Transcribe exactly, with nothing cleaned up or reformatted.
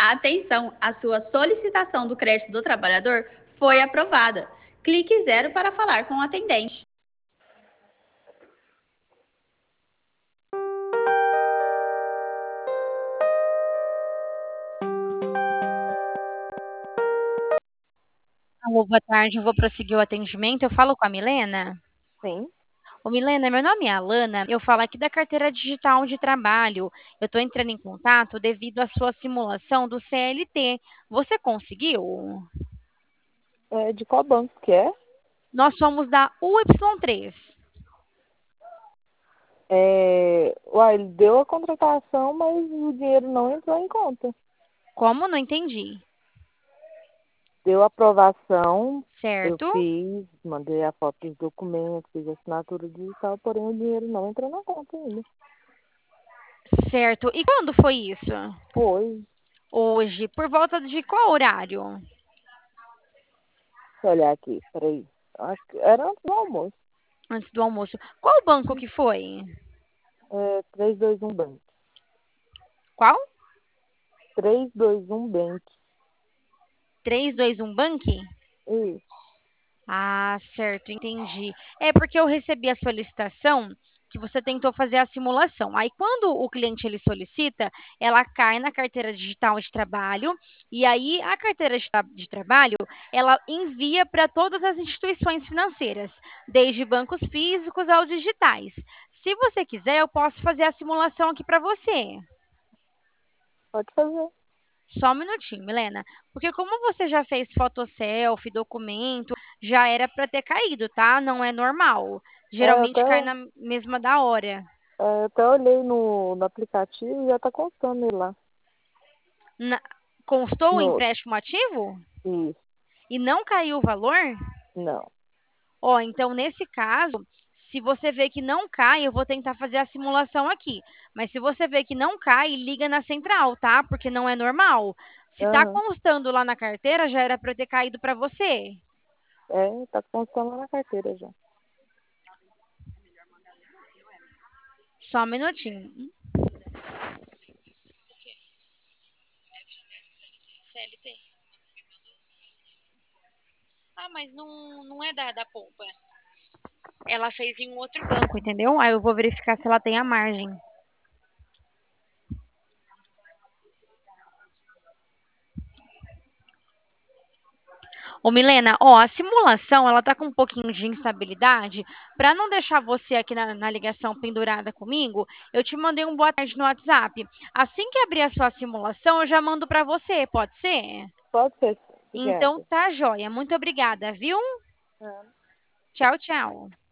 Atenção, a sua solicitação do crédito do trabalhador foi aprovada. Clique zero para falar com o atendente. Alô, boa tarde, eu vou prosseguir o atendimento. Eu falo com a Milena? Sim. Ô, Milena, meu nome é Alana, eu falo aqui da carteira digital de trabalho. Eu estou entrando em contato devido à sua simulação do C L T. Você conseguiu? É, de qual banco que é? Nós somos da U Y três. É, uai, ele deu a contratação, mas o dinheiro não entrou em conta. Como? Não entendi. Deu aprovação, eu Certo? fiz, mandei a foto dos documentos, fiz a assinatura digital, porém o dinheiro não entrou na conta ainda. Certo. E quando foi isso? Foi. Hoje. Por volta de qual horário? Deixa eu olhar aqui, peraí. Acho que era antes do almoço. Antes do almoço. Qual banco que foi? É, três dois um Bank. Qual? três dois um Bank. três dois um Bank? Isso. Ah, certo, entendi. É porque eu recebi a solicitação que você tentou fazer a simulação. Aí, quando o cliente ele solicita, ela cai na carteira digital de trabalho, e aí a carteira de, tra- de trabalho ela envia para todas as instituições financeiras, desde bancos físicos aos digitais. Se você quiser, eu posso fazer a simulação aqui para você. Pode fazer. Só um minutinho, Milena. Porque como você já fez foto selfie, documento, já era para ter caído, tá? Não é normal. É, eu Geralmente até, cai na mesma da hora. é, eu até olhei no, no aplicativo e já tá constando ele lá. Na- Constou o No, empréstimo ativo isso. e não caiu o valor? Não. Ó, então nesse caso, se você vê que não cai, eu vou tentar fazer a simulação aqui. Mas se você vê que não cai, liga na central, tá? Porque não é normal. Se tá Aham. constando lá na carteira, já era para ter caído para você. É, tá constando lá na carteira já. Só um minutinho. C L T. Ah, mas não, não é da, da polpa. Ela fez em um outro banco, entendeu? Aí eu vou verificar se ela tem a margem. Ô, Milena, ó, a simulação, ela tá com um pouquinho de instabilidade. Para não deixar você aqui na, na ligação pendurada comigo, eu te mandei um boa tarde no WhatsApp. Assim que abrir a sua simulação, eu já mando para você, pode ser? Pode ser, se Então quer. tá joia. Muito obrigada, viu? É. Tchau, tchau.